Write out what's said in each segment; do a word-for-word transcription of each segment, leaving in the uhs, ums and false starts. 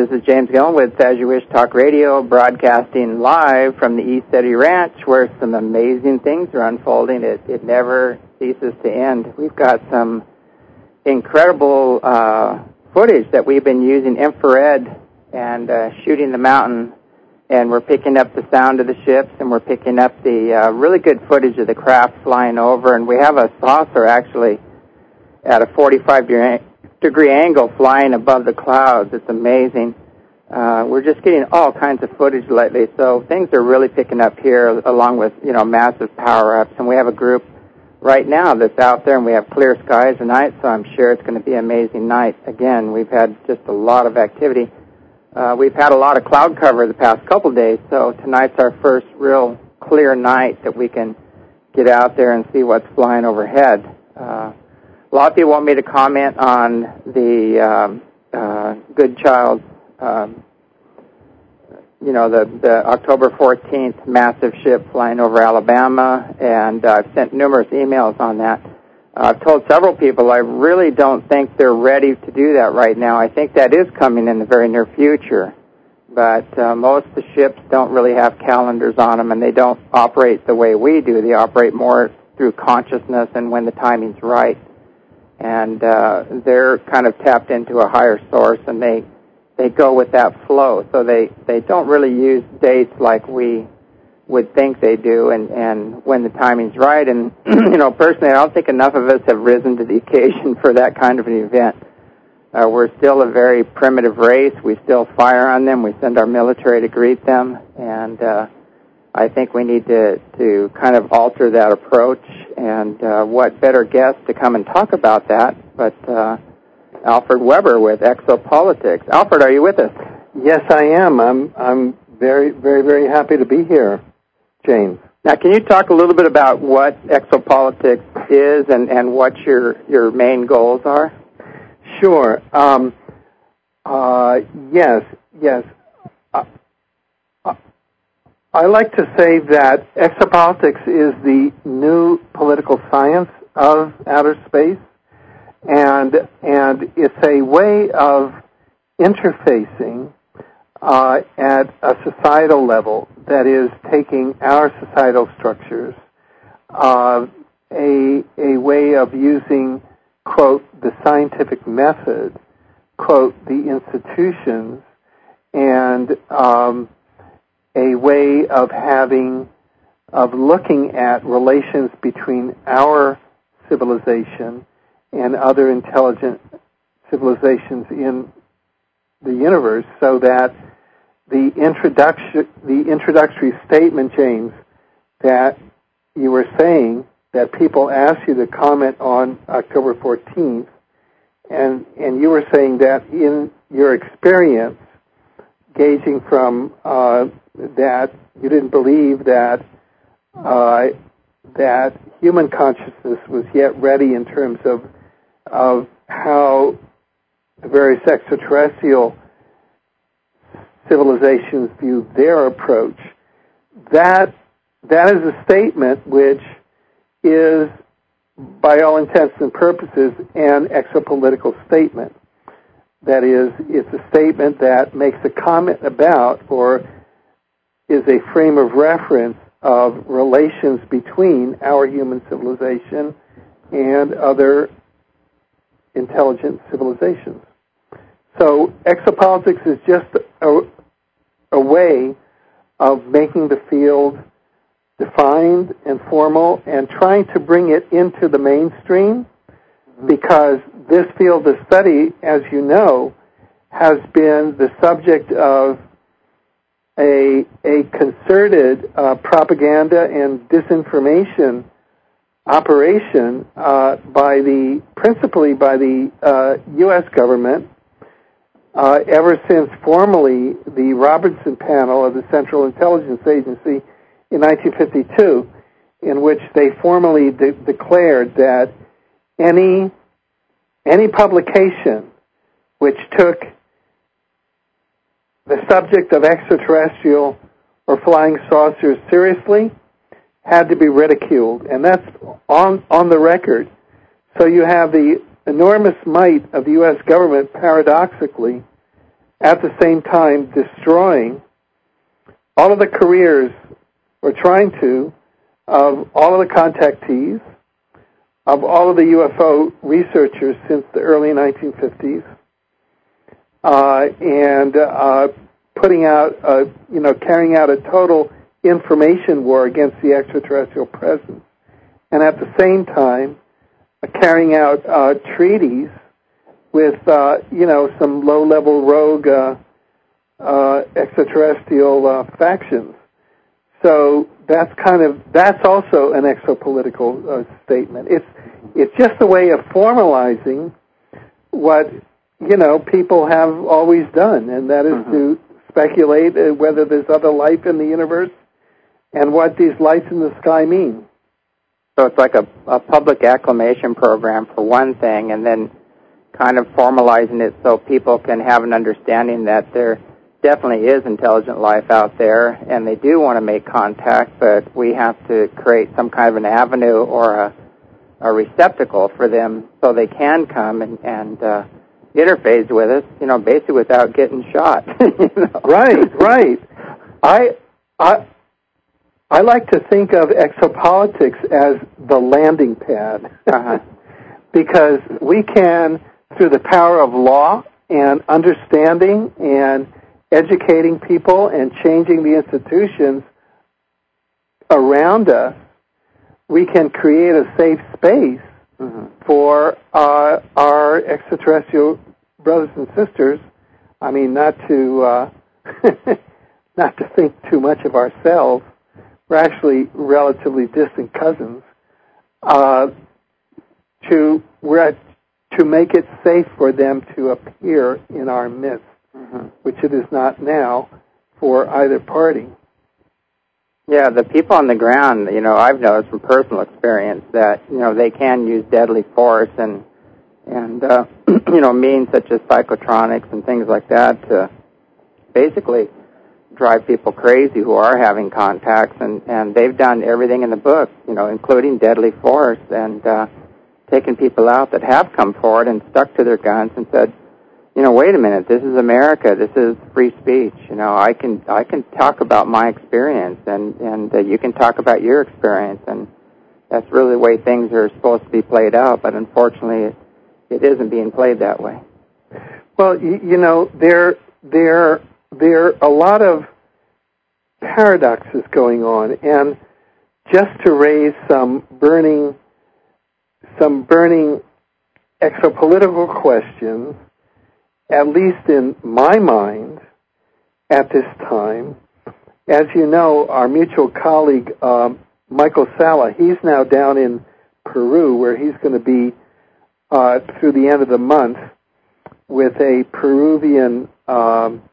This is James Gillen with As You Wish Talk Radio, broadcasting live from the East Eddy Ranch, where some amazing things are unfolding. It, it never ceases to end. We've got some incredible uh, footage that we've been using infrared and uh, shooting the mountain, and we're picking up the sound of the ships, and we're picking up the uh, really good footage of the craft flying over, and we have a saucer actually at a forty-five degree angle flying above the clouds. It's amazing. Uh, we're just getting all kinds of footage lately, so things are really picking up here, along with, you know, massive power-ups, and we have a group right now that's out there, and we have clear skies tonight, so I'm sure it's going to be an amazing night. Again, we've had just a lot of activity. Uh, we've had a lot of cloud cover the past couple days, so tonight's our first real clear night that we can get out there and see what's flying overhead. Uh, a lot of people want me to comment on the um, uh, Good Child, um, you know, the, the October fourteenth massive ship flying over Alabama, and uh, I've sent numerous emails on that. Uh, I've told several people I really don't think they're ready to do that right now. I think that is coming in the very near future. But uh, most of the ships don't really have calendars on them, and they don't operate the way we do. They operate more through consciousness and when the timing's right. And uh, they're kind of tapped into a higher source, and they, they go with that flow. So they, they don't really use dates like we would think they do, and, and when the timing's right. And, you know, personally, I don't think enough of us have risen to the occasion for that kind of an event. Uh, we're still a very primitive race. We still fire on them. We send our military to greet them, and uh, I think we need to, to kind of alter that approach. And uh, what better guest to come and talk about that but uh, Alfred Weber with Exopolitics. Alfred, are you with us? Yes, I am. I'm I'm very, very, very happy to be here, James. Now, can you talk a little bit about what Exopolitics is and, and what your, your main goals are? Sure. Um, uh, yes, yes. Uh, uh, I like to say that exopolitics is the new political science of outer space, and and it's a way of interfacing uh, at a societal level that is taking our societal structures, uh, a a way of using, quote, the scientific method, quote, the institutions, and um, a way of having, of looking at relations between our civilization and other intelligent civilizations in the universe, so that the introduction, the introductory statement, James, that you were saying, that people asked you to comment on October fourteenth, and and you were saying that in your experience, gauging from uh, that you didn't believe that uh, that human consciousness was yet ready in terms of of how the various extraterrestrial civilizations view their approach. That that is a statement which is, by all intents and purposes, an exopolitical statement. That is, it's a statement that makes a comment about, or is a frame of reference of relations between our human civilization and other intelligent civilizations. So exopolitics is just a, a way of making the field defined and formal and trying to bring it into the mainstream, because this field of study, as you know, has been the subject of a, a concerted uh, propaganda and disinformation operation uh, by the, principally by the uh, U S government, uh, ever since formally the Robertson panel of the Central Intelligence Agency in nineteen fifty-two, in which they formally de- declared that any any publication which took the subject of extraterrestrial or flying saucers seriously had to be ridiculed, and that's on on the record. So you have the enormous might of the U S government, paradoxically, at the same time destroying all of the careers, or trying to, of all of the contactees, of all of the U F O researchers since the early nineteen fifties, uh, and uh, putting out, uh, you know, carrying out a total information war against the extraterrestrial presence, and at the same time uh, carrying out uh, treaties with, uh, you know, some low-level rogue uh, uh, extraterrestrial uh, factions. So that's kind of, that's also an exopolitical uh, statement. It's it's just a way of formalizing what, you know, people have always done, and that is mm-hmm. to speculate uh, whether there's other life in the universe and what these lights in the sky mean. So it's like a, a public acclamation program for one thing, and then kind of formalizing it so people can have an understanding that there definitely is intelligent life out there, and they do want to make contact, but we have to create some kind of an avenue or a, a receptacle for them so they can come and, and uh, interface with us, you know, basically without getting shot. You know? Right, right. I, I, I like to think of exopolitics as the landing pad, uh-huh. because we can, through the power of law and understanding and educating people and changing the institutions around us, we can create a safe space mm-hmm. for uh, our extraterrestrial brothers and sisters. I mean, not to uh, not to think too much of ourselves. We're actually relatively distant cousins. Uh, to we're at, to make it safe for them to appear in our midst, mm-hmm. which it is not now for either party. Yeah, the people on the ground, you know, I've noticed from personal experience that, you know, they can use deadly force and, and uh, you know, means such as psychotronics and things like that to basically drive people crazy who are having contacts, and, and they've done everything in the book, you know, including deadly force, and uh, taken people out that have come forward and stuck to their guns and said, you know, wait a minute, this is America, this is free speech, you know, I can I can talk about my experience, and, and uh, you can talk about your experience, and that's really the way things are supposed to be played out, but unfortunately it, it isn't being played that way. Well, you, you know, there, there, there are a lot of paradoxes going on, and just to raise some burning, some burning exopolitical questions, at least in my mind, at this time, as you know, our mutual colleague, um, Michael Salla, he's now down in Peru, where he's going to be uh, through the end of the month with a Peruvian um,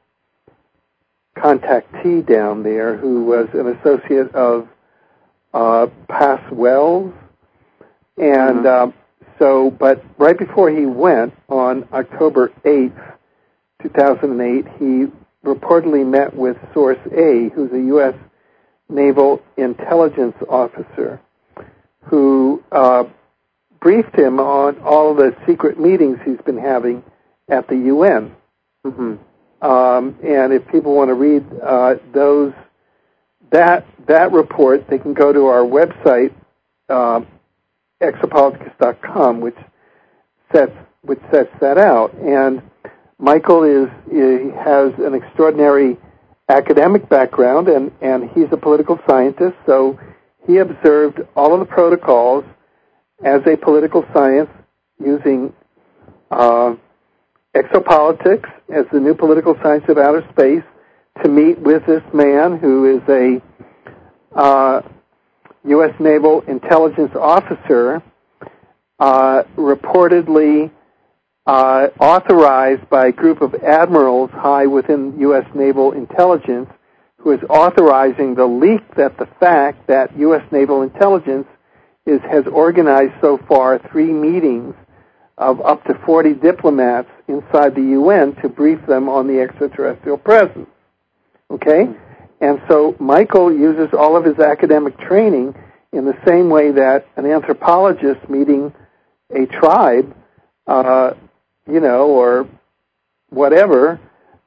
contactee down there who was an associate of uh, Pass Wells. And mm-hmm. uh, so, but right before he went, on October eighth, two thousand eight, he reportedly met with Source A, who's a U S Naval intelligence officer, who uh, briefed him on all the secret meetings he's been having at the U N. Mm-hmm. Um, and if people want to read uh, those, that that report, they can go to our website, uh, exopoliticus dot com, which sets which sets that out. And Michael is he has an extraordinary academic background, and, and he's a political scientist, so he observed all of the protocols as a political science using uh, exopolitics as the new political science of outer space to meet with this man who is a uh, U S Naval intelligence officer, uh, reportedly uh, authorized by a group of admirals high within U S Naval intelligence, who is authorizing the leak that the fact that U S Naval intelligence is has organized so far three meetings of up to forty diplomats inside the U N to brief them on the extraterrestrial presence. Okay? And so Michael uses all of his academic training in the same way that an anthropologist meeting a tribe, uh, you know, or whatever,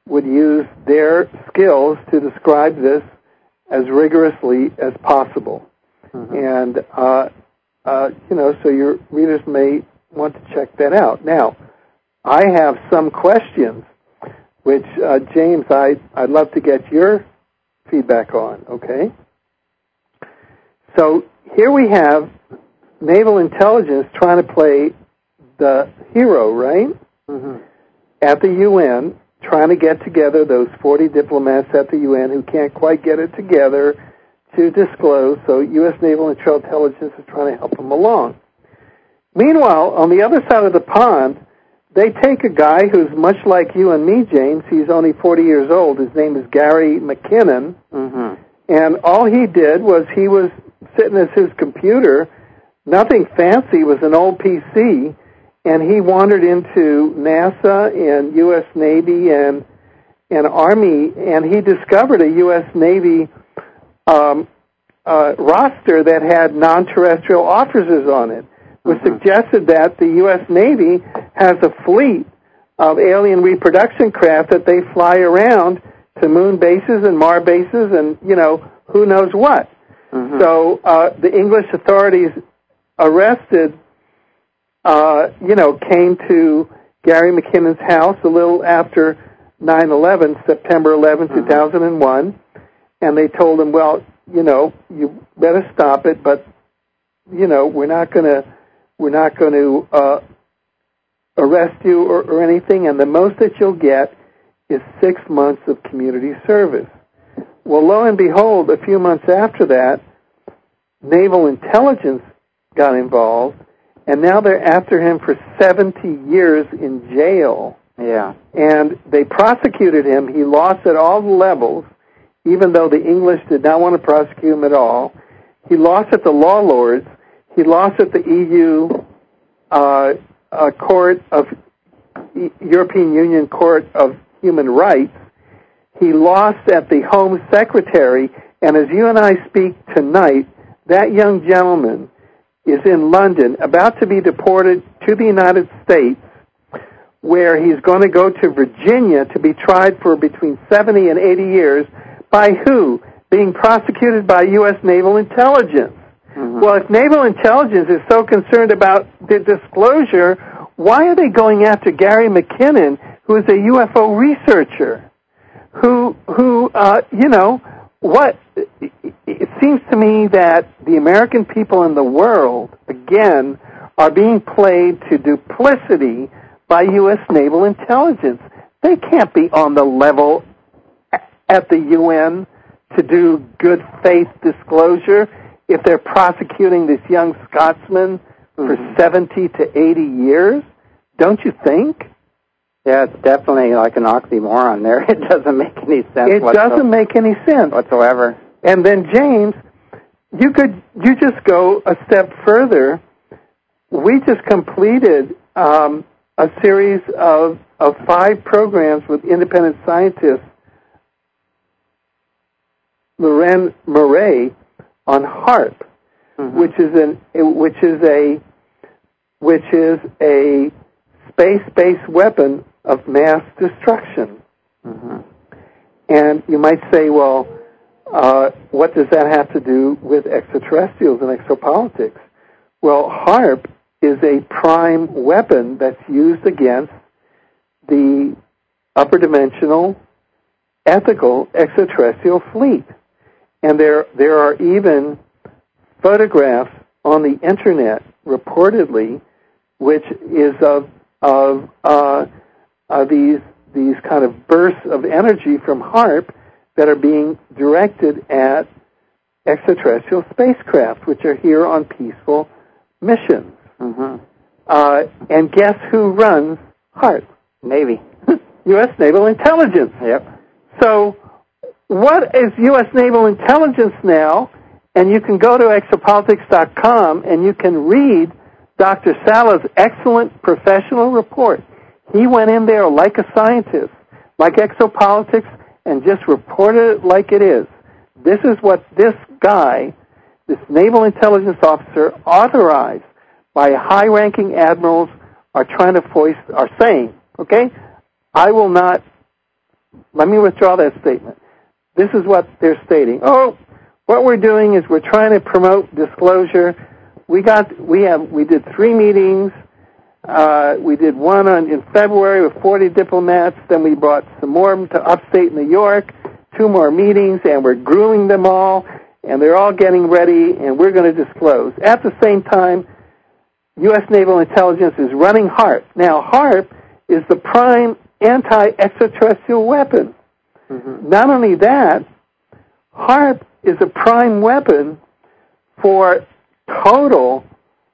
would use their skills to describe this as rigorously as possible. Mm-hmm. And, uh, uh, you know, so your readers may want to check that out. Now, I have some questions, which, uh, James, I, I'd love to get your feedback on, okay? So here we have naval intelligence trying to play the hero, right? Mm-hmm. At the U N, trying to get together those forty diplomats at the U N who can't quite get it together to disclose, so U S Naval Intelligence is trying to help them along. Meanwhile, on the other side of the pond, they take a guy who's much like you and me, James. He's only forty years old. His name is Gary McKinnon. Mm-hmm. And all he did was he was sitting at his computer, nothing fancy, it was an old P C, and he wandered into NASA and U S Navy and, and Army, and he discovered a U S Navy um, uh, roster that had non-terrestrial officers on it, which mm-hmm. suggested that the U S Navy has a fleet of alien reproduction craft that they fly around to moon bases and Mars bases and, you know, who knows what. Mm-hmm. So uh, the English authorities arrested, uh, you know, came to Gary McKinnon's house a little after nine eleven, September eleventh, mm-hmm. two thousand one, and they told him, well, you know, you better stop it, but, you know, we're not going to we're not going to uh, arrest you or, or anything, and the most that you'll get is six months of community service. Well, lo and behold, a few months after that, Naval Intelligence got involved, and now they're after him for seventy years in jail. Yeah. And they prosecuted him. He lost at all the levels, even though the English did not want to prosecute him at all. He lost at the Law Lords. He lost at the E U uh, uh, Court of e- European Union Court of Human Rights. He lost at the Home Secretary, and as you and I speak tonight, that young gentleman is in London, about to be deported to the United States, where he's going to go to Virginia to be tried for between seventy and eighty years. By who? Being prosecuted by U S Naval Intelligence. Mm-hmm. Well, if Naval Intelligence is so concerned about the disclosure, why are they going after Gary McKinnon, who is a U F O researcher? Who, who, uh, you know, what? It seems to me that the American people in the world, again, are being played to duplicity by U S Naval Intelligence. They can't be on the level at the U N to do good faith disclosure if they're prosecuting this young Scotsman mm-hmm. for seventy to eighty years. Don't you think? Yeah, it's definitely like an oxymoron there. It doesn't make any sense. It whatsoever. doesn't make any sense whatsoever. And then, James, you could you just go a step further. We just completed um, a series of of five programs with independent scientists, Loren Murray, on HAARP, mm-hmm. which is an which is a which is a space-based weapon of mass destruction. Mm-hmm. And you might say, well, uh, what does that have to do with extraterrestrials and exopolitics? Well, HAARP is a prime weapon that's used against the upper dimensional ethical extraterrestrial fleet. And there there are even photographs on the internet, reportedly, which is of of uh, uh, these these kind of bursts of energy from HAARP that are being directed at extraterrestrial spacecraft, which are here on peaceful missions. Mm-hmm. Uh, and guess who runs HAARP? Navy. U S Naval Intelligence. Yep. So what is U S Naval Intelligence now? And you can go to exopolitics dot com and you can read Doctor Sala's excellent professional report. He went in there like a scientist, like exopolitics, and just reported it like it is. This is what this guy, this naval intelligence officer, authorized by high-ranking admirals, are trying to foist, are saying, okay, I will not let me withdraw that statement. This is what they're stating. Oh, what we're doing is we're trying to promote disclosure. We got, we have, we did three meetings. Uh, we did one on, in February with forty diplomats. Then we brought some more to upstate New York, two more meetings, and we're grooming them all, and they're all getting ready, and we're going to disclose. At the same time, U S Naval Intelligence is running HAARP. Now, HAARP is the prime anti-extraterrestrial weapon. Mm-hmm. Not only that, HAARP is a prime weapon for total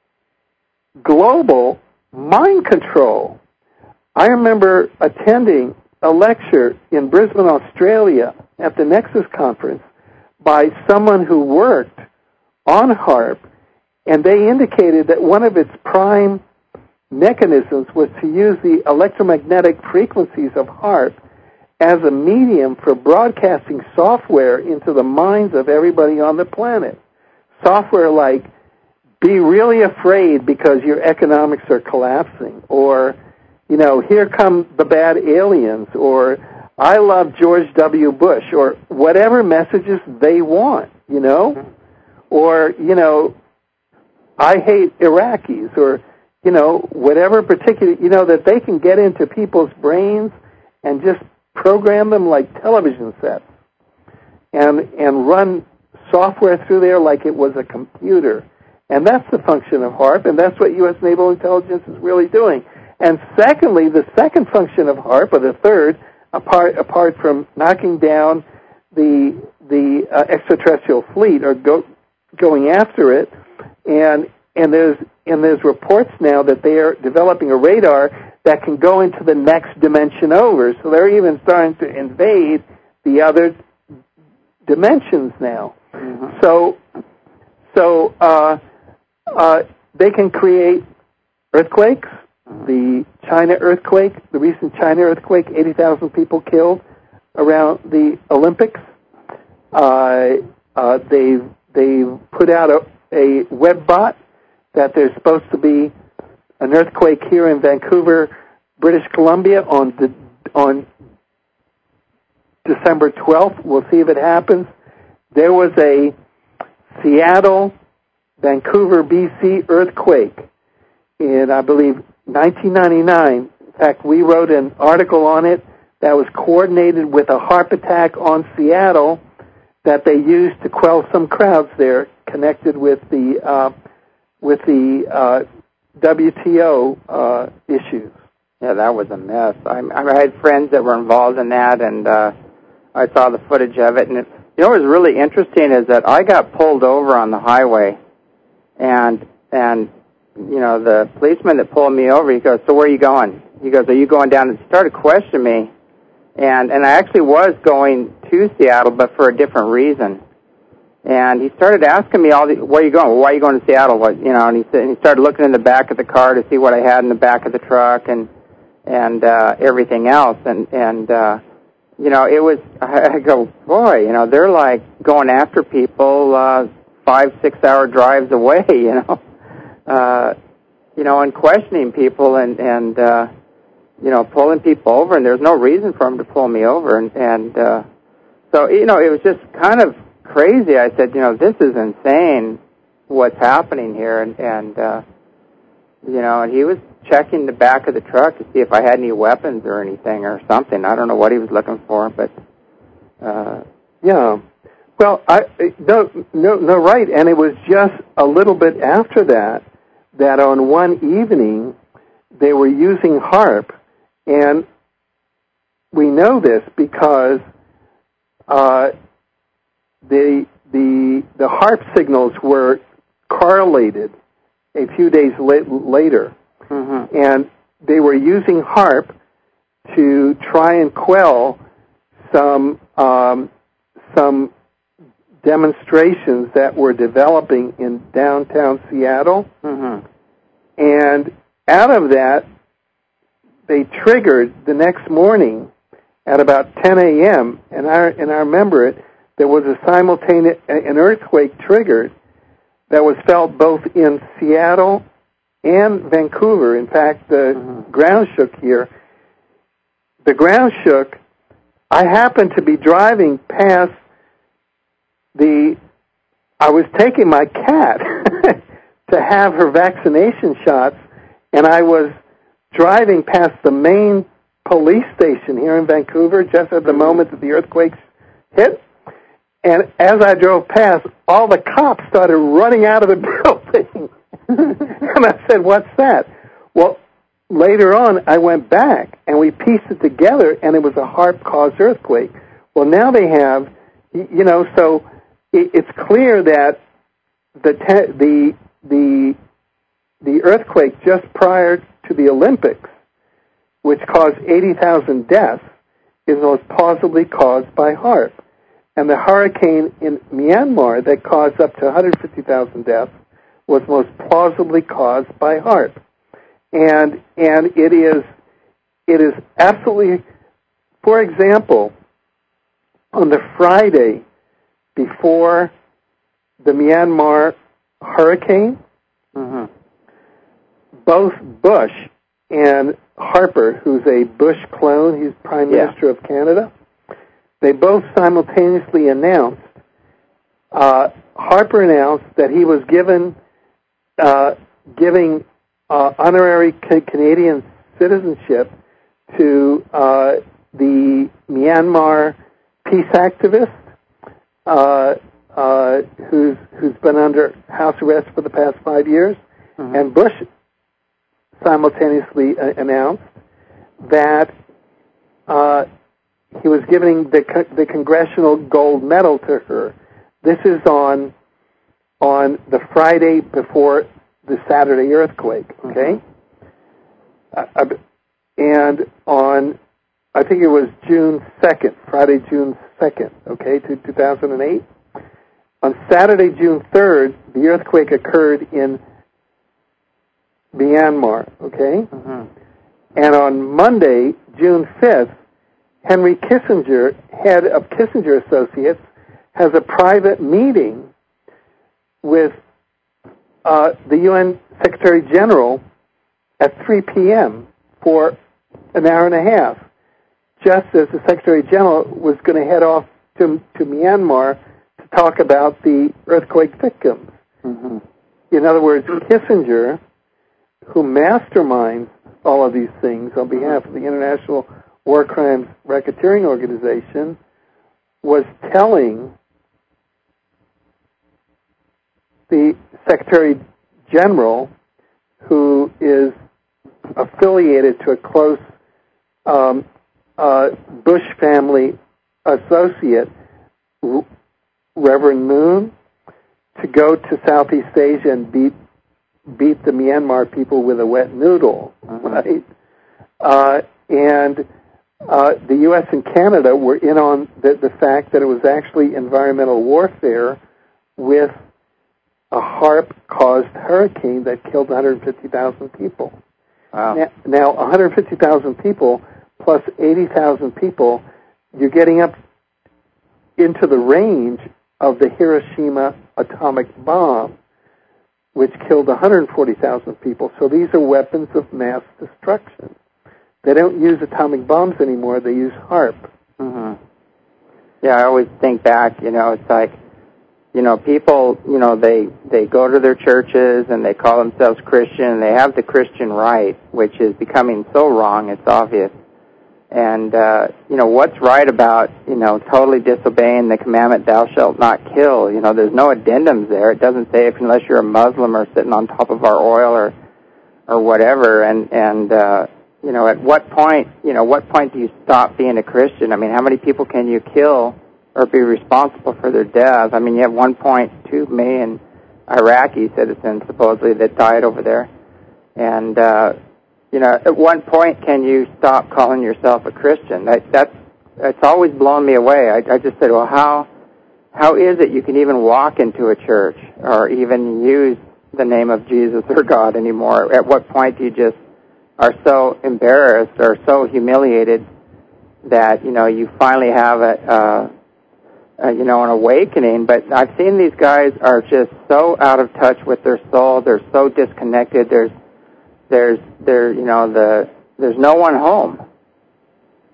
global mind control. I remember attending a lecture in Brisbane, Australia at the Nexus Conference by someone who worked on HAARP, and they indicated that one of its prime mechanisms was to use the electromagnetic frequencies of HAARP as a medium for broadcasting software into the minds of everybody on the planet. Software like, be really afraid because your economics are collapsing, or, you know, here come the bad aliens, or I love George W. Bush, or whatever messages they want, you know, or, you know, I hate Iraqis, or, you know, whatever particular, you know, that they can get into people's brains and just program them like television sets and and run software through there like it was a computer. And that's the function of HAARP, and that's what U S Naval Intelligence is really doing. And secondly, the second function of HAARP, or the third, apart apart from knocking down the the uh, extraterrestrial fleet or go, going after it, and and there's and there's reports now that they are developing a radar that can go into the next dimension over. So they're even starting to invade the other dimensions now. Mm-hmm. So so uh, uh, they can create earthquakes. The China earthquake, the recent China earthquake, eighty thousand people killed around the Olympics. Uh, uh, they've, they've put out a, a web bot that there's supposed to be an earthquake here in Vancouver, British Columbia on the, on December twelfth. We'll see if it happens. There was a Seattle, Vancouver, B C earthquake in, I believe, nineteen ninety-nine. In fact, we wrote an article on it that was coordinated with a HAARP attack on Seattle that they used to quell some crowds there connected with the uh, with the uh, W T O uh, issues. Yeah, that was a mess. I, I had friends that were involved in that, and uh, I saw the footage of it. And it, you know what was really interesting is that I got pulled over on the highway, and and you know, the policeman that pulled me over, he goes, so where are you going? He goes, are you going down? And he started questioning me. And and I actually was going to Seattle, but for a different reason. And he started asking me, all the, where are you going? Well, why are you going to Seattle? What, you know, and he said, and he started looking in the back of the car to see what I had in the back of the truck and and uh, everything else. And, and uh, you know, it was, I go, boy, you know, they're like going after people uh, five, six-hour drives away, you know. Uh, you know, and questioning people and, and uh, you know, pulling people over, and there's no reason for them to pull me over. And, and uh, so, you know, it was just kind of crazy. I said, you know, this is insane what's happening here. And, and uh, you know, and he was checking the back of the truck to see if I had any weapons or anything or something. I don't know what he was looking for, but... Uh, yeah. Well, I, no, no, no, right. And it was just a little bit after that that on one evening they were using HAARP, and we know this because uh, the the the HAARP signals were correlated a few days la- later, mm-hmm. and they were using HAARP to try and quell some um, some demonstrations that were developing in downtown Seattle. Mm-hmm. And out of that, they triggered the next morning at about ten a.m., and I, and I remember it, there was a simultaneous, an earthquake triggered that was felt both in Seattle and Vancouver. In fact, the mm-hmm. ground shook here. The ground shook I happened to be driving past the, I was taking my cat to have her vaccination shots, and I was driving past the main police station here in Vancouver just at the moment that the earthquakes hit. And as I drove past, all the cops started running out of the building. And I said, what's that? Well, later on, I went back, and we pieced it together, and it was a HAARP-caused earthquake. Well, now they have, you know, so it's clear that the te- the the the earthquake just prior to the Olympics, which caused eighty thousand deaths, is most plausibly caused by HAARP. And the hurricane in Myanmar that caused up to one hundred fifty thousand deaths was most plausibly caused by HAARP. And and it is it is absolutely, for example, on the Friday before the Myanmar hurricane, mm-hmm. both Bush and Harper, who's a Bush clone, he's Prime yeah. Minister of Canada, they both simultaneously announced, uh, Harper announced that he was given, uh, giving uh, honorary ca- Canadian citizenship to uh, the Myanmar peace activist, uh, uh, who's who's been under house arrest for the past five years, mm-hmm. and Bush simultaneously uh, announced that uh, he was giving the co- the Congressional Gold Medal to her. This is on on the Friday before the Saturday earthquake. Okay, mm-hmm. uh, and on I think it was June second, Friday, June second. Okay, to two thousand eight. On Saturday, June third, the earthquake occurred in Myanmar, okay? Mm-hmm. And on Monday, June fifth, Henry Kissinger, head of Kissinger Associates, has a private meeting with uh, the U N Secretary General at three p.m. for an hour and a half, just as the Secretary General was going to head off to, to Myanmar to talk about the earthquake victims. Mm-hmm. In other words, Kissinger, who masterminds all of these things on behalf of the International War Crimes Racketeering Organization, was telling the Secretary General, who is affiliated to a close um, uh, Bush family associate, Reverend Moon, to go to Southeast Asia and beat beat the Myanmar people with a wet noodle, uh-huh. right? Uh, and uh, the U S and Canada were in on the, the fact that it was actually environmental warfare with a HAARP-caused hurricane that killed one hundred fifty thousand people. Wow. Now, now, one hundred fifty thousand people plus eighty thousand people, you're getting up into the range of the Hiroshima atomic bomb, which killed one hundred forty thousand people. So these are weapons of mass destruction. They don't use atomic bombs anymore. They use HAARP. Mm-hmm. Yeah, I always think back, you know, it's like, you know, people, you know, they, they go to their churches and they call themselves Christian, and they have the Christian right, which is becoming so wrong, it's obvious. And, uh, you know, what's right about, you know, totally disobeying the commandment, thou shalt not kill? You know, there's no addendums there. It doesn't say if unless you're a Muslim or sitting on top of our oil or, or whatever. And, and, uh, you know, at what point, you know, what point do you stop being a Christian? I mean, how many people can you kill or be responsible for their deaths? I mean, you have one point two million Iraqi citizens, supposedly, that died over there. And, uh, you know, at what point can you stop calling yourself a Christian? That, that's, that's always blown me away. I, I just said, well, how, how is it you can even walk into a church or even use the name of Jesus or God anymore? At what point do you just are so embarrassed or so humiliated that, you know, you finally have a, uh, uh, you know, an awakening? But I've seen these guys are just so out of touch with their soul. They're so disconnected. There's There's there you know the there's no one home,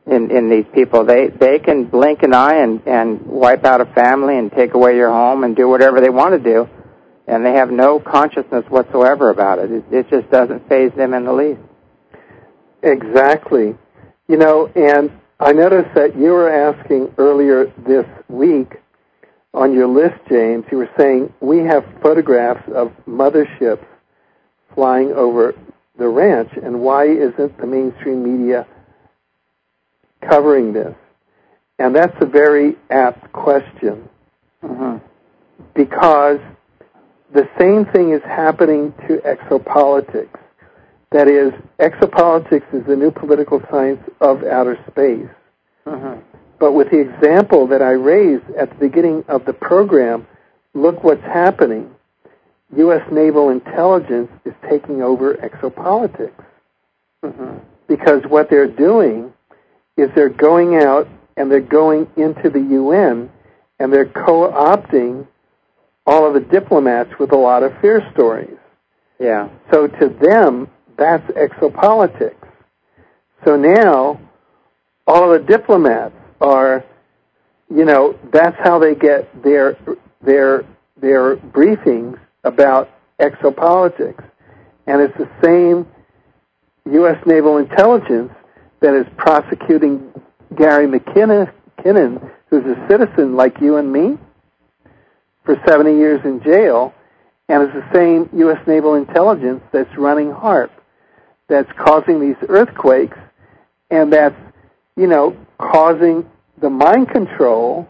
in, in these people. They they can blink an eye and, and wipe out a family and take away your home and do whatever they want to do, and they have no consciousness whatsoever about it. It, it just doesn't faze them in the least. Exactly. You know, and I noticed that you were asking earlier this week on your list, James, you were saying we have photographs of motherships flying over the ranch, and why isn't the mainstream media covering this? And that's a very apt question. Mm-hmm. Because the same thing is happening to exopolitics. That is, exopolitics is the new political science of outer space. Mm-hmm. But with the example that I raised at the beginning of the program, look what's happening. U S naval intelligence is taking over exopolitics. Mm-hmm. Because what they're doing is they're going out and they're going into the U N and they're co-opting all of the diplomats with a lot of fear stories. Yeah. So to them, that's exopolitics. So now, all of the diplomats are, you know, that's how they get their their their briefings about exopolitics. And it's the same U S naval intelligence that is prosecuting Gary McKinnon, McKinnon, who's a citizen like you and me, for seventy years in jail, and it's the same U S naval intelligence that's running HAARP, that's causing these earthquakes, and that's, you know, causing the mind control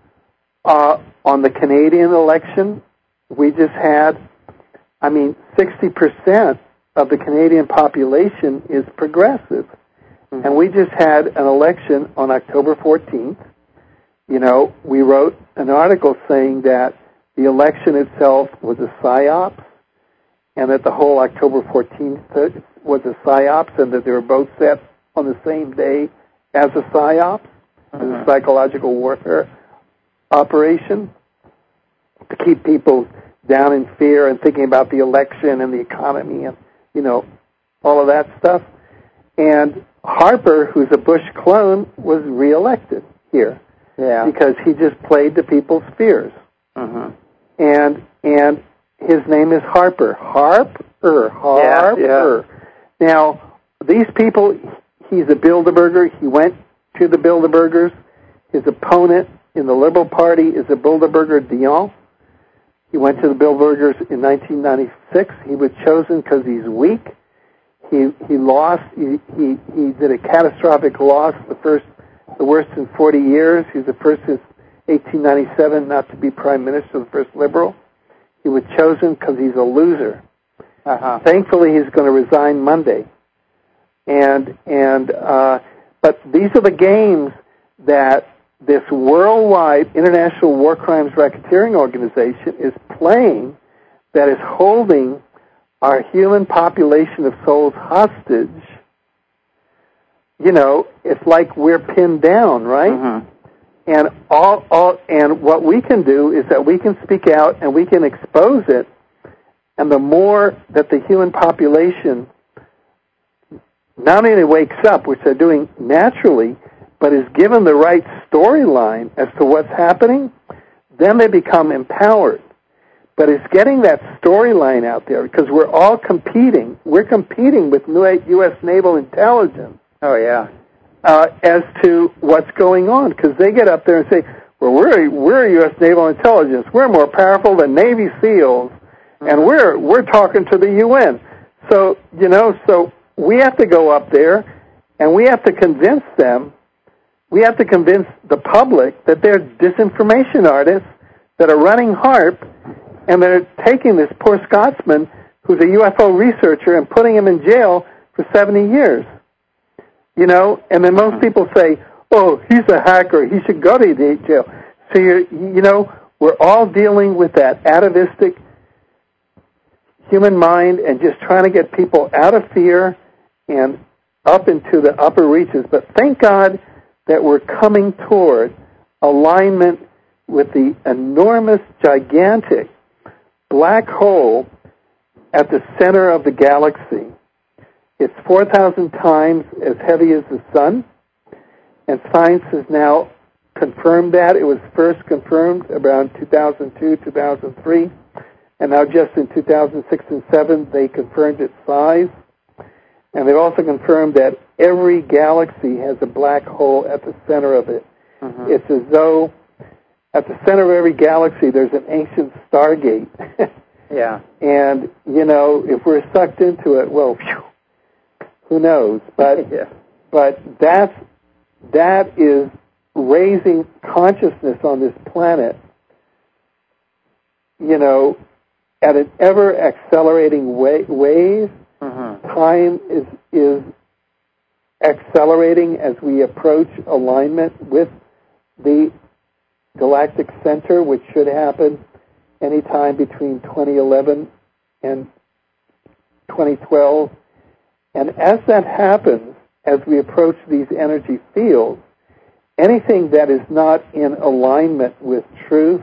uh, on the Canadian election. We just had, I mean, sixty percent of the Canadian population is progressive. Mm-hmm. And we just had an election on October fourteenth. You know, we wrote an article saying that the election itself was a psyop, and that the whole October fourteenth was a psyops, and that they were both set on the same day as a psyop, mm-hmm. as a psychological warfare operation, to keep people down in fear and thinking about the election and the economy and, you know, all of that stuff. And Harper, who's a Bush clone, was reelected here. Yeah. Because he just played to people's fears. Mm-hmm. And and his name is Harper. Harper. Harper. Yeah, yeah. Now, these people, he's a Bilderberger. He went to the Bilderbergers. His opponent in the Liberal Party is a Bilderberger Dion. He went to the Bilderbergers in nineteen ninety-six. He was chosen because he's weak. He he lost. He, he he did a catastrophic loss, the first, the worst in forty years. He's the first since eighteen ninety-seven not to be prime minister, the first liberal. He was chosen because he's a loser. Uh-huh. Thankfully, he's going to resign Monday. And and uh, but these are the games that this worldwide International War Crimes Racketeering Organization is playing, that is holding our human population of souls hostage. You know, it's like we're pinned down, right? Mm-hmm. And all, all, and what we can do is that we can speak out and we can expose it. And the more that the human population not only wakes up, which they're doing naturally, but is given the right storyline as to what's happening, then they become empowered. But it's getting that storyline out there, because we're all competing. We're competing with U S naval intelligence. Oh, yeah. Uh, as to what's going on, because they get up there and say, well, we're, we're U S naval intelligence. We're more powerful than Navy SEALs, mm-hmm. and we're, we're talking to the U N. So, you know, so we have to go up there, and we have to convince them, we have to convince the public that they're disinformation artists that are running HAARP, and they're taking this poor Scotsman who's a U F O researcher and putting him in jail for seventy years. You know, and then most people say, oh, he's a hacker, he should go to jail. So, you're, you know, we're all dealing with that atavistic human mind and just trying to get people out of fear and up into the upper reaches. But thank God that we're coming toward alignment with the enormous, gigantic black hole at the center of the galaxy. It's four thousand times as heavy as the sun. and science has now confirmed that. It was first confirmed around two thousand two, two thousand three, and now just in two thousand six and seven they confirmed its size. And they've also confirmed that every galaxy has a black hole at the center of it. Mm-hmm. It's as though at the center of every galaxy there's an ancient stargate. Yeah. And, you know, if we're sucked into it, well, phew, who knows? But yeah. but that's, that is raising consciousness on this planet, you know, at an ever-accelerating wa- wave. Mm-hmm. Time is is accelerating as we approach alignment with the galactic center, which should happen anytime between twenty eleven and twenty twelve. And as that happens, as we approach these energy fields, anything that is not in alignment with truth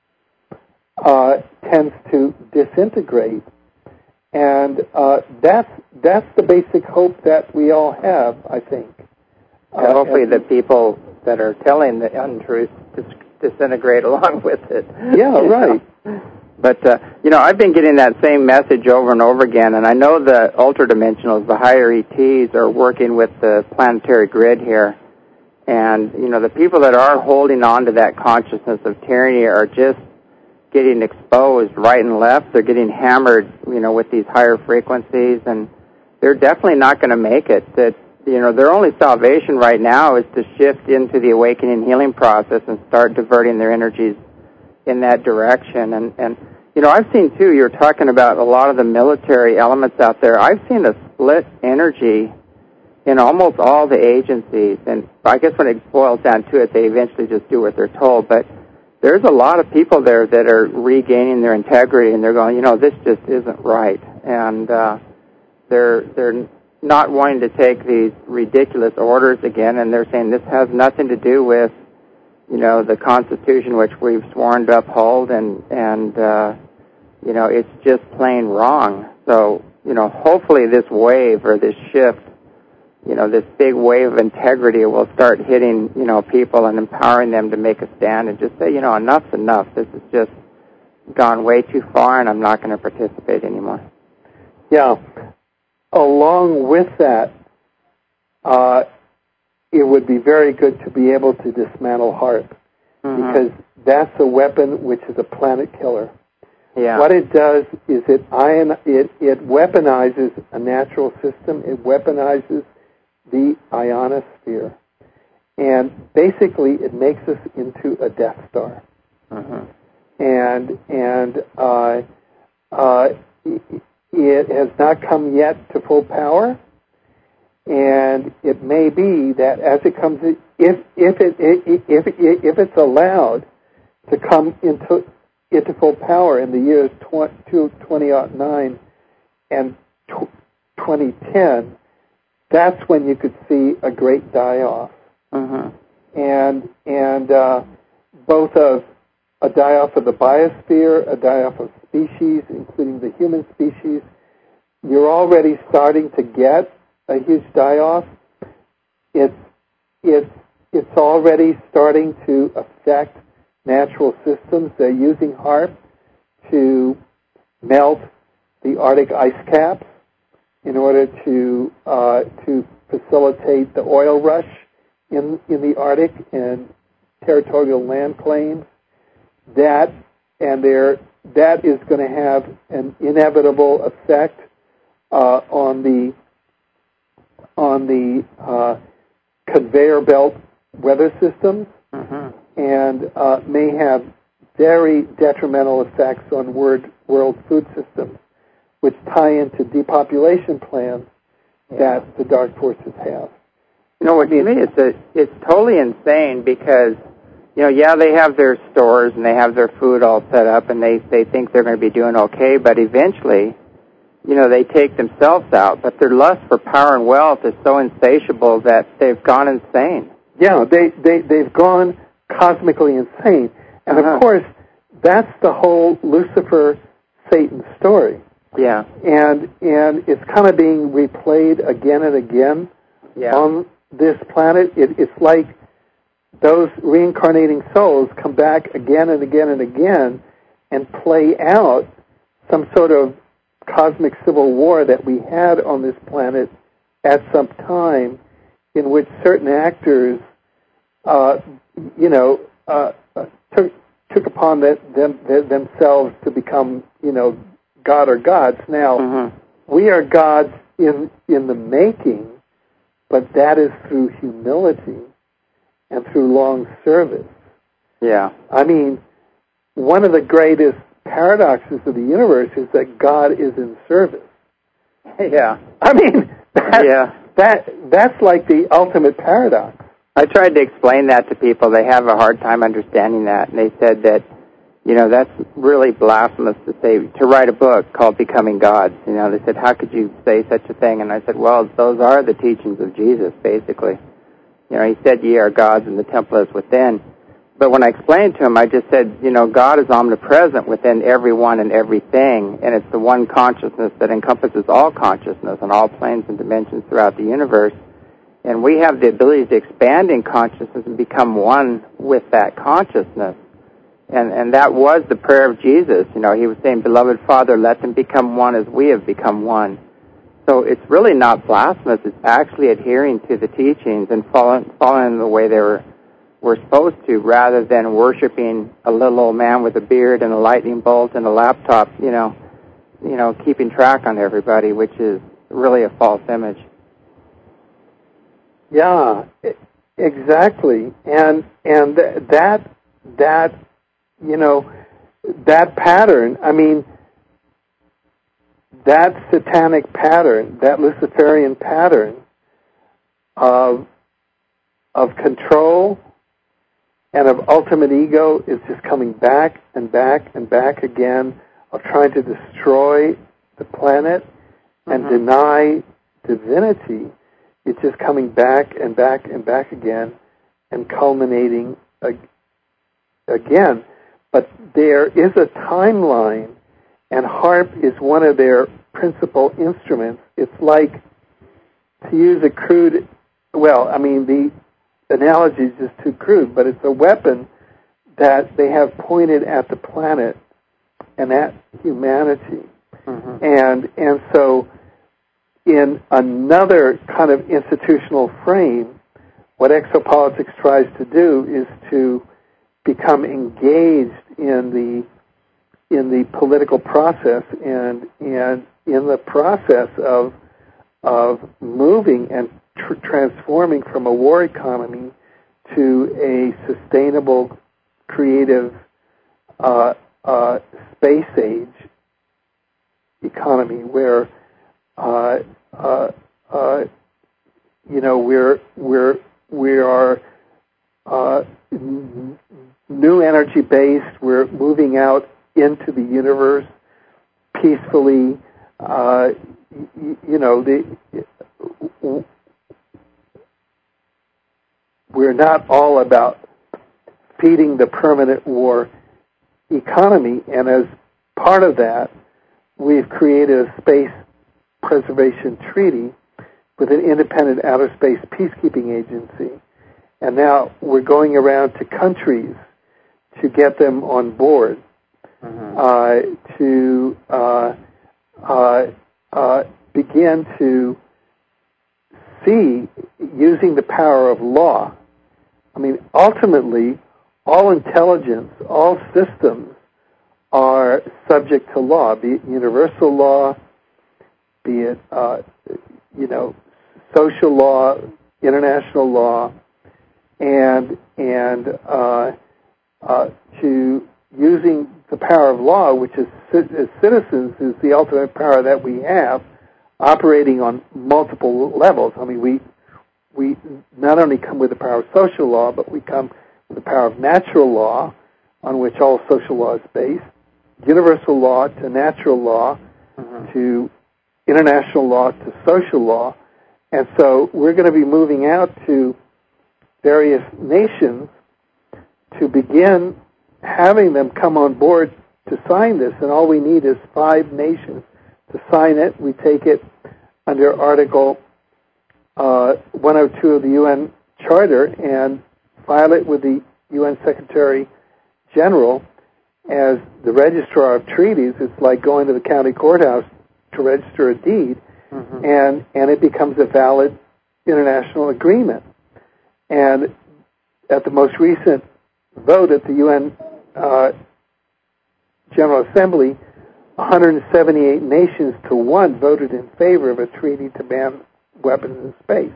uh, tends to disintegrate. And uh, that's that's the basic hope that we all have, I think. And uh, hopefully the people that are telling the untruth dis- disintegrate along with it. Yeah, right. Know? But, uh, you know, I've been getting that same message over and over again, and I know the ultradimensionals, the higher E Ts, are working with the planetary grid here. And, you know, the people that are holding on to that consciousness of tyranny are just getting exposed right and left. They're getting hammered, you know, with these higher frequencies, and they're definitely not going to make it. That, you know, their only salvation right now is to shift into the awakening healing process and start diverting their energies in that direction. And, and you know, I've seen, too, you're talking about a lot of the military elements out there. I've seen a split energy in almost all the agencies, and I guess when it boils down to it, they eventually just do what they're told, but there's a lot of people there that are regaining their integrity, and they're going, you know, this just isn't right. And uh, they're they're not wanting to take these ridiculous orders again, and they're saying this has nothing to do with, you know, the Constitution, which we've sworn to uphold, and, and uh, you know, it's just plain wrong. So, you know, hopefully this wave or this shift, you know, this big wave of integrity will start hitting, you know, people and empowering them to make a stand and just say, you know, enough's enough. This has just gone way too far, and I'm not going to participate anymore. Yeah. Along with that, uh, it would be very good to be able to dismantle HAARP, mm-hmm. because that's a weapon which is a planet killer. Yeah. What it does is it ion it it weaponizes a natural system. It weaponizes the ionosphere, and basically it makes us into a Death Star. Uh-huh. And and uh, uh, it has not come yet to full power, and it may be that as it comes, if if it if if, if it's allowed to come into into full power in the years twenty oh nine and twenty ten. That's when you could see a great die-off. Uh-huh. And and uh, both of a die-off of the biosphere, a die-off of species, including the human species. You're already starting to get a huge die-off. It's, it's, it's already starting to affect natural systems. They're using HAARP to melt the Arctic ice caps in order to uh, to facilitate the oil rush in in the Arctic and territorial land claims. That and there that is going to have an inevitable effect uh, on the on the uh, conveyor belt weather systems, mm-hmm. and uh, may have very detrimental effects on world world food systems, which tie into depopulation plans yeah. that the dark forces have. You know, what to me, it's, a, it's totally insane because, you know, yeah, they have their stores and they have their food all set up and they, they think they're going to be doing okay, but eventually, you know, they take themselves out. But their lust for power and wealth is so insatiable that they've gone insane. Yeah, they, they, they've gone cosmically insane. And, uh-huh. of course, that's the whole Lucifer Satan story. Yeah, and and it's kind of being replayed again and again yeah. on this planet, it, it's like those reincarnating souls come back again and again and again and play out some sort of cosmic civil war that we had on this planet at some time, in which certain actors, uh, you know, uh, took took upon that, them, themselves to become, you know, God or gods. Now, mm-hmm. we are gods in in the making, but that is through humility and through long service. Yeah. I mean, one of the greatest paradoxes of the universe is that God is in service. Yeah. I mean, that, yeah. that that's like the ultimate paradox. I tried to explain that to people. They have a hard time understanding that, and they said that, you know, that's really blasphemous to say, to write a book called Becoming Gods. You know, they said, how could you say such a thing? And I said, well, those are the teachings of Jesus, basically. You know, he said, ye are gods and the temple is within. But when I explained to him, I just said, you know, God is omnipresent within everyone and everything, and it's the one consciousness that encompasses all consciousness and all planes and dimensions throughout the universe. And we have the ability to expand in consciousness and become one with that consciousness. And and that was the prayer of Jesus. You know, he was saying, Beloved Father, let them become one as we have become one. So it's really not blasphemous. It's actually adhering to the teachings and following, following the way they were, were supposed to, rather than worshiping a little old man with a beard and a lightning bolt and a laptop, you know, you know, keeping track on everybody, which is really a false image. Yeah, exactly. And and that that you know, that pattern, I mean, that satanic pattern, that Luciferian pattern of of control and of ultimate ego is just coming back and back and back again, of trying to destroy the planet and mm-hmm. deny divinity. It's just coming back and back and back again and culminating ag- again. But there is a timeline, and HAARP is one of their principal instruments. It's like, to use a crude, well, I mean, the analogy is just too crude, but it's a weapon that they have pointed at the planet and at humanity. Mm-hmm. And and so in another kind of institutional frame, what exopolitics tries to do is to become engaged in the in the political process and and in the process of of moving and tr- transforming from a war economy to a sustainable, creative, uh, uh, space age economy where uh, uh, uh, you know we're we're we are uh, n- new energy based. We're moving out into the universe peacefully. Uh, you, you know the. We're not all about feeding the permanent war economy, and as part of that, we've created a space preservation treaty with an independent outer space peacekeeping agency, and now we're going around to countries to get them on board, mm-hmm. uh, to uh, uh, uh, begin to see, using the power of law. I mean, ultimately, all intelligence, all systems are subject to law, be it universal law, be it, uh, you know, social law, international law, and and uh, uh, to using the power of law, which is as citizens is the ultimate power that we have, operating on multiple levels. I mean, we we not only come with the power of social law, but we come with the power of natural law, on which all social law is based, universal law to natural law, mm-hmm. to international law to social law. And so we're going to be moving out to various nations to begin having them come on board to sign this. And all we need is five nations to sign it. We take it under Article uh, one oh two of the U N Charter and file it with the U N Secretary General as the registrar of treaties. It's like going to the county courthouse to register a deed, mm-hmm. and and it becomes a valid international agreement. And at the most recent vote at the U N uh, General Assembly, one hundred seventy-eight nations to one voted in favor of a treaty to ban weapons in space.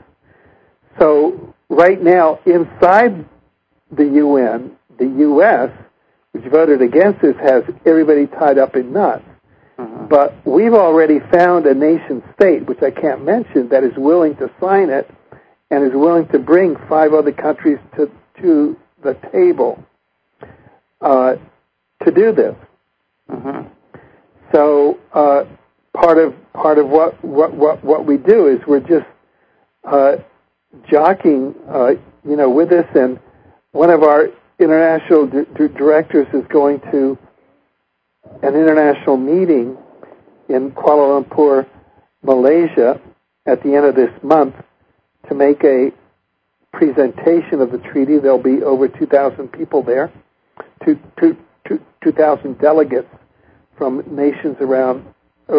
So right now, inside the U N, the U S, which voted against this, has everybody tied up in knots. Mm-hmm. But we've already found a nation state, which I can't mention, that is willing to sign it and is willing to bring five other countries to to the table uh, to do this. Mm-hmm. So uh, part of part of what, what, what, what we do is we're just uh, jockeying, uh, you know, with this. And one of our international d- d- directors is going to an international meeting in Kuala Lumpur, Malaysia, at the end of this month to make a presentation of the treaty. There'll be over two thousand people there, two, two, two, two thousand delegates from nations around uh,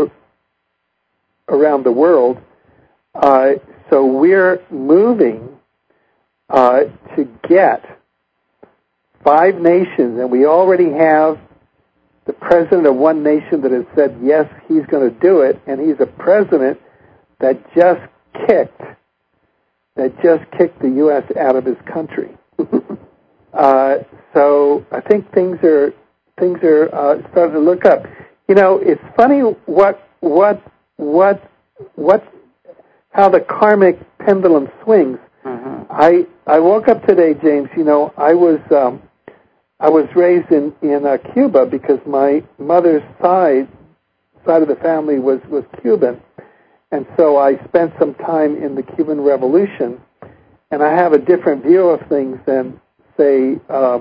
around the world. Uh, so we're moving uh, to get five nations, and we already have the president of one nation that has said, yes, he's going to do it, and he's a president that just kicked, that just kicked the U S out of his country. uh, so I think things are things are uh, starting to look up. You know, it's funny what what what what how the karmic pendulum swings. Mm-hmm. I I woke up today, James. You know, I was. Um, I was raised in in uh, Cuba because my mother's side side of the family was, was Cuban, and so I spent some time in the Cuban Revolution, and I have a different view of things than, say, uh,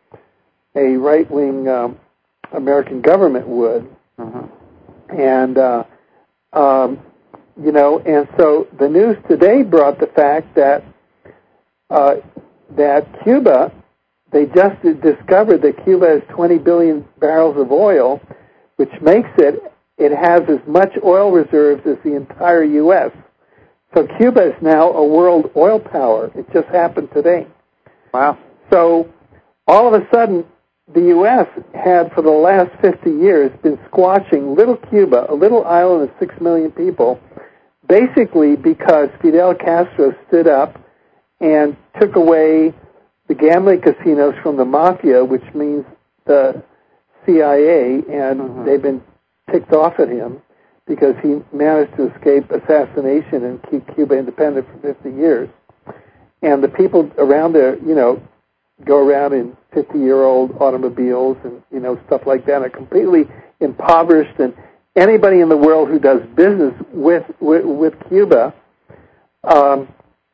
a right wing um, American government would, mm-hmm. and uh, um, you know, and so the news today brought the fact that uh, that Cuba. They just discovered that Cuba has twenty billion barrels of oil, which makes it, it has as much oil reserves as the entire U S. So Cuba is now a world oil power. It just happened today. Wow. So all of a sudden, the U S had, for the last fifty years, been squashing little Cuba, a little island of six million people, basically because Fidel Castro stood up and took away the gambling casinos from the mafia, which means the C I A, and mm-hmm. they've been ticked off at him because he managed to escape assassination and keep Cuba independent for fifty years. And the people around there, you know, go around in fifty-year-old automobiles and, you know, stuff like that, are completely impoverished. And anybody in the world who does business with with, with Cuba um,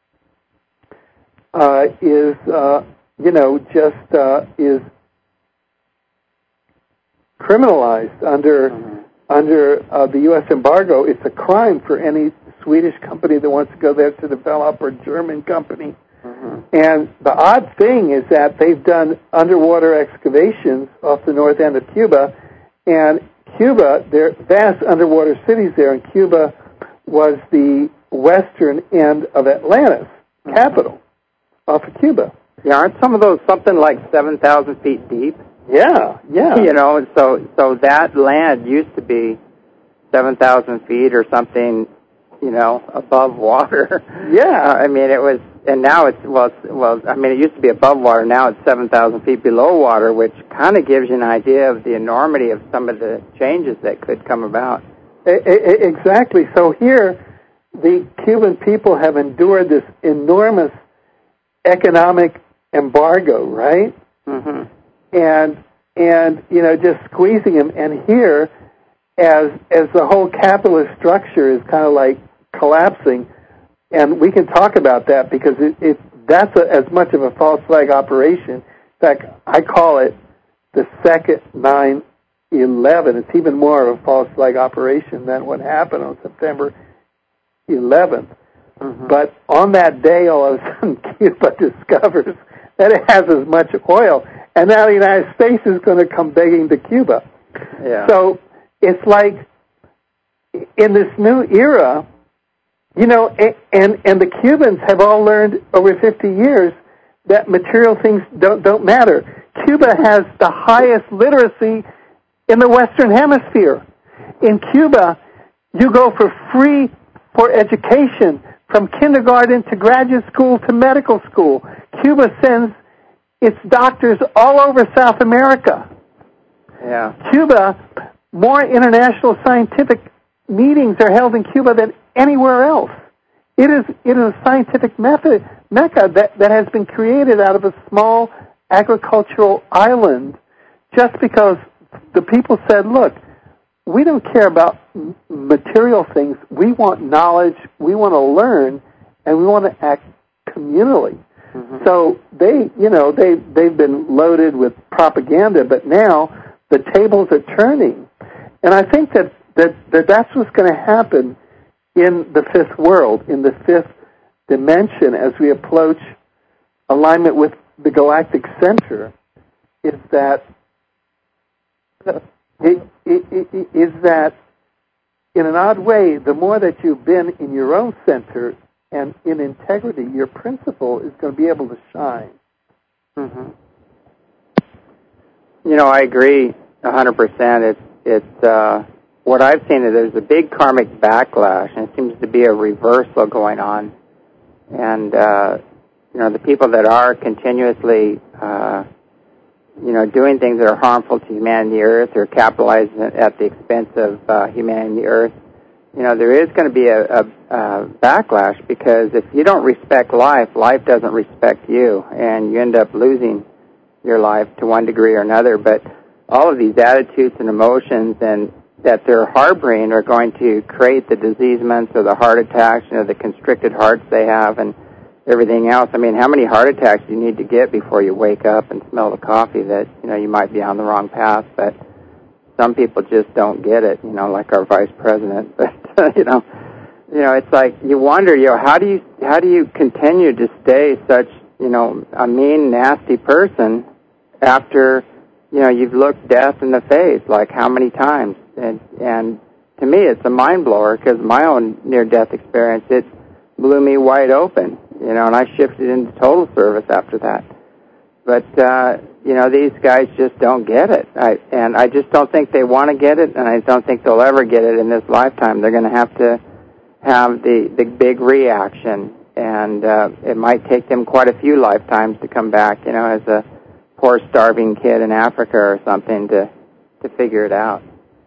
Uh, is, uh, you know, just uh, is criminalized under mm-hmm. under uh, the U S embargo. It's a crime for any Swedish company that wants to go there to develop, or German company. Mm-hmm. And the odd thing is that they've done underwater excavations off the north end of Cuba, and Cuba, there are vast underwater cities there, and Cuba was the western end of Atlantis, mm-hmm. capital. Off of Cuba. Yeah, aren't some of those something like seven thousand feet deep? Yeah, yeah. You know, so so that land used to be seven thousand feet or something, you know, above water. Yeah. Uh, I mean, it was, and now it's, well, it's, well, I mean, it used to be above water. Now it's seven thousand feet below water, which kind of gives you an idea of the enormity of some of the changes that could come about. Exactly. So here, the Cuban people have endured this enormous economic embargo, right? Mm-hmm. And and you know, just squeezing them. And here, as as the whole capitalist structure is kind of like collapsing, and we can talk about that because it, it that's a, as much of a false flag operation. In fact, I call it the second nine eleven. It's even more of a false flag operation than what happened on September eleventh. Mm-hmm. But on that day, all of a sudden, Cuba discovers that it has as much oil, and now the United States is going to come begging to Cuba. Yeah. So it's like in this new era, you know, and and the Cubans have all learned over fifty years that material things don't don't matter. Cuba has the highest literacy in the Western Hemisphere. In Cuba, you go for free for education from kindergarten to graduate school to medical school. Cuba sends its doctors all over South America. Yeah. Cuba, more international scientific meetings are held in Cuba than anywhere else. It is it is a scientific method mecca that, that has been created out of a small agricultural island just because the people said, look, we don't care about material things. We want knowledge, we want to learn, and we want to act communally. Mm-hmm. So they, you know, they, they've been loaded with propaganda, but now the tables are turning. And I think that, that, that that's what's going to happen in the fifth world, in the fifth dimension, as we approach alignment with the galactic center, is that it, it, it, is that in an odd way, the more that you've been in your own center and in integrity, your principle is going to be able to shine. Mm-hmm. You know, I agree a hundred percent. It's it's uh, what I've seen is there's a big karmic backlash, and it seems to be a reversal going on. And uh, you know, the people that are continuously uh, you know, doing things that are harmful to humanity and the earth or capitalizing at the expense of uh, humanity and the earth, you know, there is going to be a, a, a backlash, because if you don't respect life, life doesn't respect you, and you end up losing your life to one degree or another. But all of these attitudes and emotions and that they're harboring are going to create the diseasements or the heart attacks, you know, the constricted hearts they have and everything else. I mean, how many heart attacks do you need to get before you wake up and smell the coffee that, you know, you might be on the wrong path? But some people just don't get it, you know, like our vice president. But, you know, you know, it's like you wonder, you know, how do you, how do you continue to stay such, you know, a mean, nasty person after, you know, you've looked death in the face, like how many times? And, and to me, it's a mind blower, because my own near-death experience, it blew me wide open, you know, and I shifted into total service after that. But, uh, you know, these guys just don't get it. I, and I just don't think they want to get it, and I don't think they'll ever get it in this lifetime. They're going to have to have the, the big reaction, and uh, it might take them quite a few lifetimes to come back, you know, as a poor starving kid in Africa or something to, to figure it out.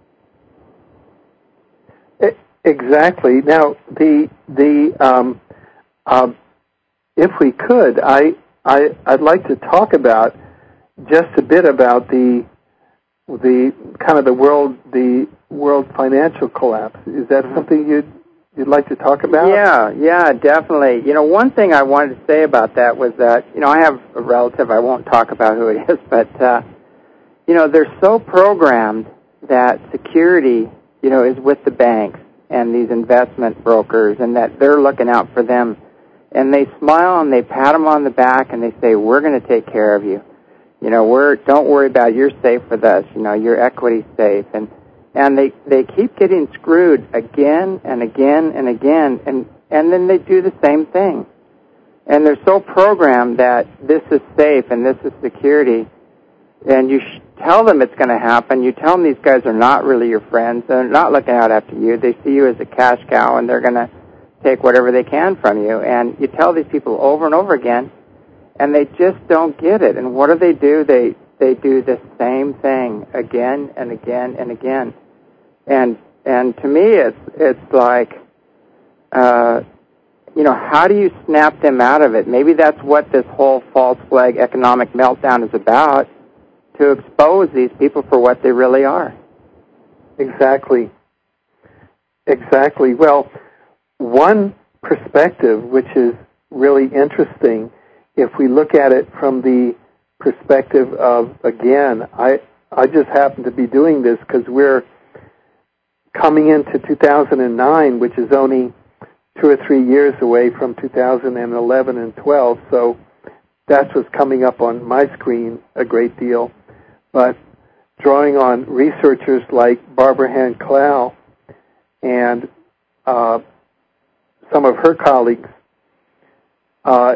It, exactly. Now, the, the, um, um, if we could, I, I, I'd like to talk about just a bit about the the kind of the world the world financial collapse. Is that something you'd you'd like to talk about? Yeah, yeah, definitely. You know, one thing I wanted to say about that was that, you know, I have a relative, I won't talk about who it is, but uh, you know, they're so programmed that security, you know, is with the banks and these investment brokers, and that they're looking out for them. And they smile and they pat them on the back and they say, we're going to take care of you. You know, we're, don't worry about it. You're safe with us. You know, your equity's safe. And, and they, they keep getting screwed again and again and again. And, and then they do the same thing. And they're so programmed that this is safe and this is security. And you sh- tell them it's going to happen. You tell them these guys are not really your friends. They're not looking out after you. They see you as a cash cow, and they're going to take whatever they can from you. And you tell these people over and over again, and they just don't get it. And what do they do? They they do the same thing again and again and again. And and to me, it's it's like, uh, you know, how do you snap them out of it? Maybe that's what this whole false flag economic meltdown is about, to expose these people for what they really are. Exactly. Exactly. Well, one perspective, which is really interesting, if we look at it from the perspective of, again, I I just happen to be doing this because we're coming into two thousand nine, which is only two or three years away from two thousand eleven and twelve, so that's what's coming up on my screen a great deal. But drawing on researchers like Barbara Hand Clow and uh, some of her colleagues, uh,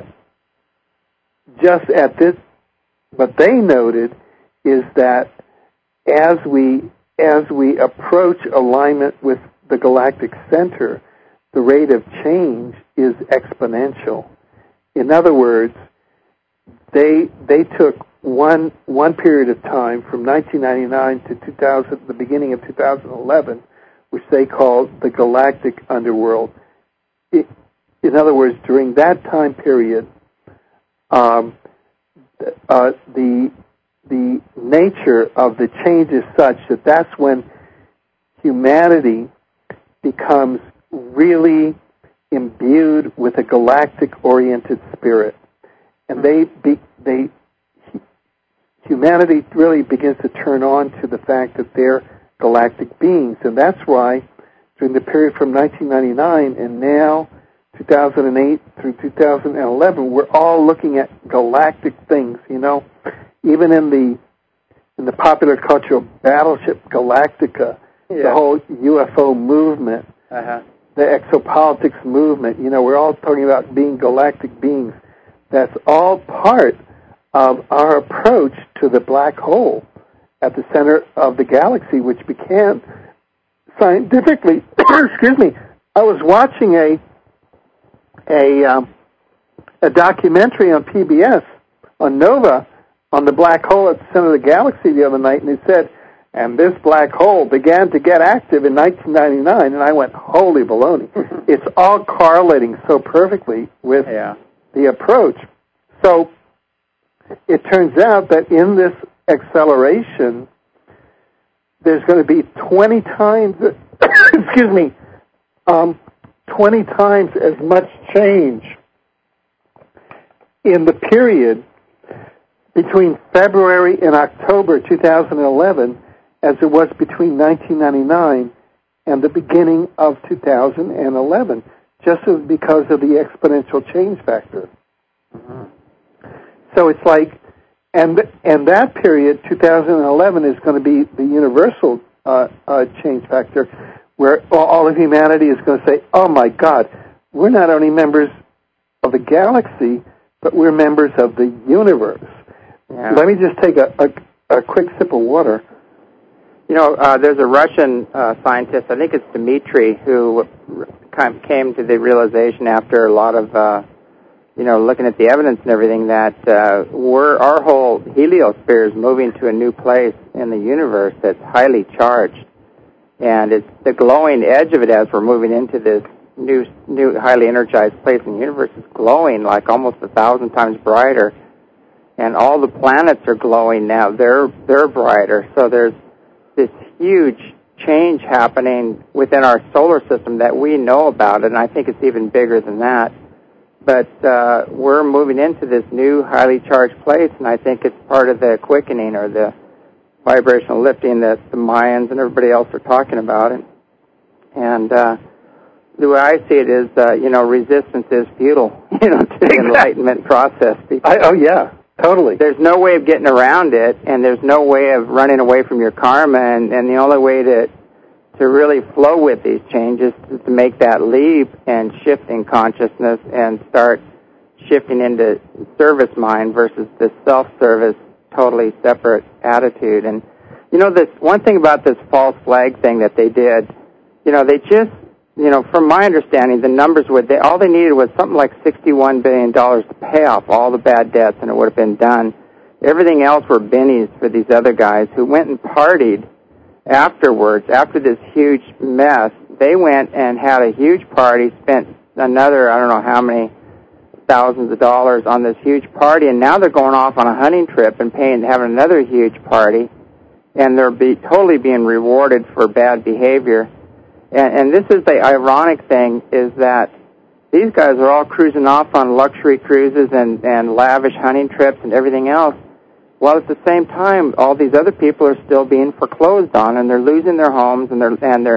just at this, what they noted is that as we as we approach alignment with the galactic center, the rate of change is exponential. In other words, they they took one one period of time from nineteen ninety-nine to two thousand, the beginning of two thousand eleven, which they called the galactic underworld. It, in other words, during that time period, um, uh, the the nature of the change is such that that's when humanity becomes really imbued with a galactic-oriented spirit, and they be, they humanity really begins to turn on to the fact that they're galactic beings, and that's why during the period from nineteen ninety-nine and now two thousand eight through two thousand eleven, we're all looking at galactic things. You know, even in the in the popular culture of Battleship Galactica, yeah. the whole U F O movement, uh-huh. the exopolitics movement. You know, we're all talking about being galactic beings. That's all part of our approach to the black hole at the center of the galaxy, which began scientifically. Excuse me. I was watching a a um, a documentary on P B S on Nova on the black hole at the center of the galaxy the other night, and it said, and this black hole began to get active in nineteen ninety-nine, and I went, holy baloney. It's all correlating so perfectly with yeah. the approach. So it turns out that in this acceleration, there's going to be twenty times, excuse me, um, twenty times as much change in the period between February and October two thousand eleven as it was between nineteen ninety-nine and the beginning of two thousand eleven, just as because of the exponential change factor. Mm-hmm. So it's like, and and that period, two thousand eleven, is going to be the universal uh, uh, change factor, where all of humanity is going to say, oh my God, we're not only members of the galaxy, but we're members of the universe. Yeah. Let me just take a, a, a quick sip of water. You know, uh, there's a Russian uh, scientist, I think it's Dmitry, who kind of came to the realization after a lot of, uh, you know, looking at the evidence and everything, that uh, we're, our whole heliosphere is moving to a new place in the universe that's highly charged. And it's the glowing edge of it as we're moving into this new, new highly energized place in the universe is glowing like almost a thousand times brighter. And all the planets are glowing now. They're they're brighter. So there's this huge change happening within our solar system that we know about, and I think it's even bigger than that. But uh, we're moving into this new highly charged place, and I think it's part of the quickening or the vibrational lifting that the Mayans and everybody else are talking about. And, and uh, the way I see it is, uh, you know, resistance is futile, you know, to the enlightenment process. I, oh, yeah. Totally. There's no way of getting around it, and there's no way of running away from your karma, and, and the only way to to really flow with these changes is to make that leap and shift in consciousness and start shifting into service mind versus this self-service, totally separate attitude. And, you know, this one thing about this false flag thing that they did, you know, they just, you know, from my understanding, the numbers were, they, all they needed was something like sixty-one billion dollars to pay off all the bad debts, and it would have been done. Everything else were bennies for these other guys who went and partied afterwards, after this huge mess. They went and had a huge party, spent another, I don't know how many thousands of dollars on this huge party, and now they're going off on a hunting trip and paying, having another huge party, and they're be, totally being rewarded for bad behavior. And, and this is the ironic thing, is that these guys are all cruising off on luxury cruises and, and lavish hunting trips and everything else, while at the same time, all these other people are still being foreclosed on, and they're losing their homes, and they're and they're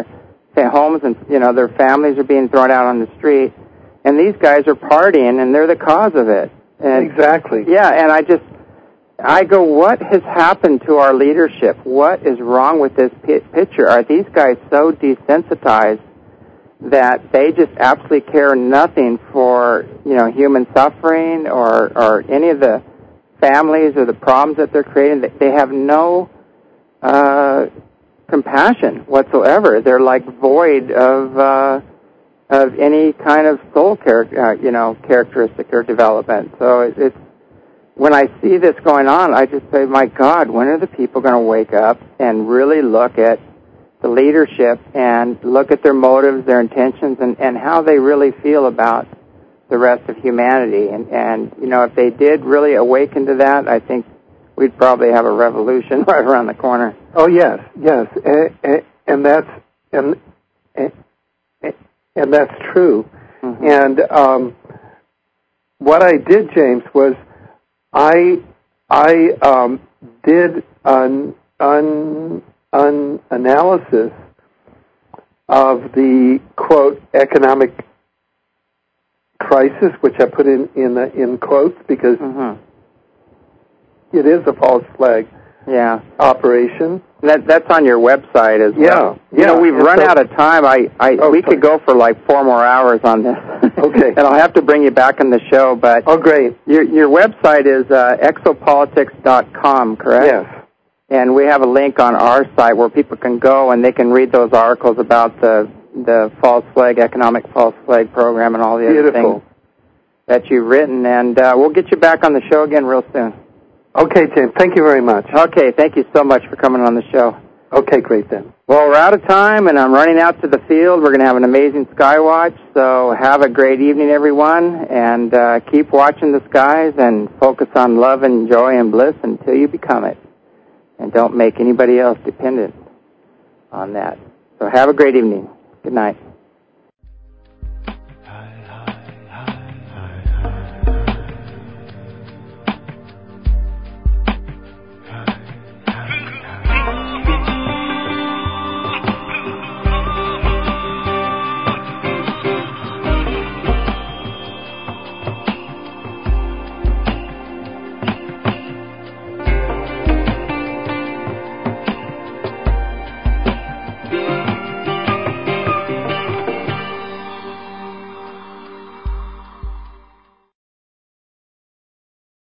homes and, you know, their families are being thrown out on the street, and these guys are partying, and they're the cause of it. And, exactly. Yeah, and I just, I go, what has happened to our leadership? What is wrong with this p- picture? Are these guys so desensitized that they just absolutely care nothing for, you know, human suffering or, or any of the families or the problems that they're creating? They have no uh, compassion whatsoever. They're like void of uh, of any kind of soul character, uh, you know, characteristic or development. So it, it's when I see this going on, I just say, my God, when are the people going to wake up and really look at the leadership and look at their motives, their intentions, and, and how they really feel about the rest of humanity? And, and, you know, if they did really awaken to that, I think we'd probably have a revolution right around the corner. Oh, yes, yes. And, and, and that's and, and, and that's true. Mm-hmm. And um, what I did, James, was I I um, did an, an, an analysis of the, quote, economic crisis, which I put in in, the, in quotes because mm-hmm. it is a false flag yeah. operation. That that's on your website as yeah, well. Yeah, you know, we've and run so, out of time. I, I oh, we sorry. could go for like four more hours on this. Okay. And I'll have to bring you back on the show. But oh, great. Your your website is uh, exopolitics dot com, correct? Yes. And we have a link on our site where people can go and they can read those articles about the the false flag, economic false flag program, and all the Beautiful. other things that you've written. And uh, we'll get you back on the show again real soon. Okay, James. Thank you very much. Okay, thank you so much for coming on the show. Okay, great then. Well, we're out of time, and I'm running out to the field. We're going to have an amazing sky watch, so have a great evening, everyone, and uh, keep watching the skies and focus on love and joy and bliss until you become it. And don't make anybody else dependent on that. So have a great evening. Good night.